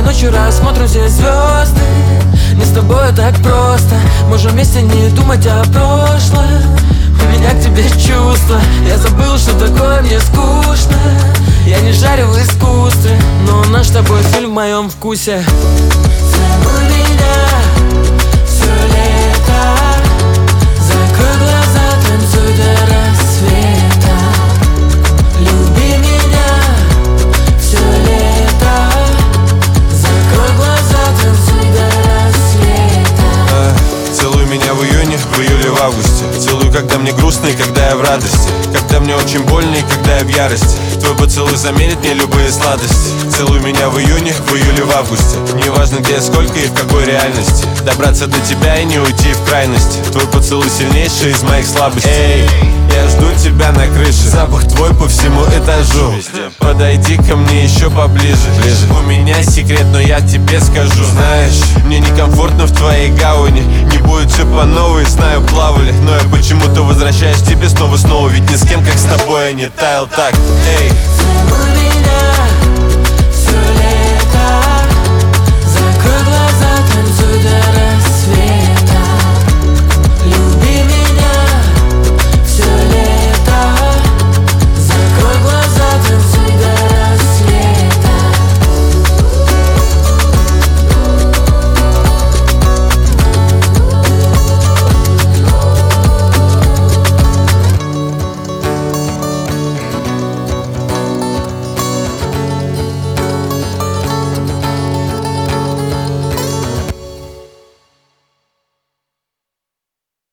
ночью рассмотрим все звезды. Не с тобой так просто, можем вместе не думать о прошлом. У меня к тебе чувства, я забыл, что такое мне скучно. Я не жарю в искусстве, но наш с тобой фильм в моем вкусе. Целуй меня все лето, закрой глаза, танцуй до рассвета. Люби меня все лето, закрой глаза, танцуй до рассвета. Целуй меня в июне, в июле, в августе. Целуй, когда мне грустно и когда я в радости, когда мне очень больно и когда я в ярости. Твой поцелуй заменит мне любые сладости. Целуй меня в июне, в июле, в августе. Неважно где, сколько и в какой реальности. Добраться до тебя и не уйти в крайности. Твой поцелуй сильнейший из моих слабостей. Эй, я жду тебя на крыше. Запах твой по всему этажу. Подойди ко мне еще поближе. У меня секрет, но я тебе скажу. Знаешь, мне некомфортно в твоей гавани. Не будет все по новой, знаю, плавали. Но я почему-то возвращаюсь к тебе снова. Ведь ни с кем, как с тобой, я не таял так. Эй,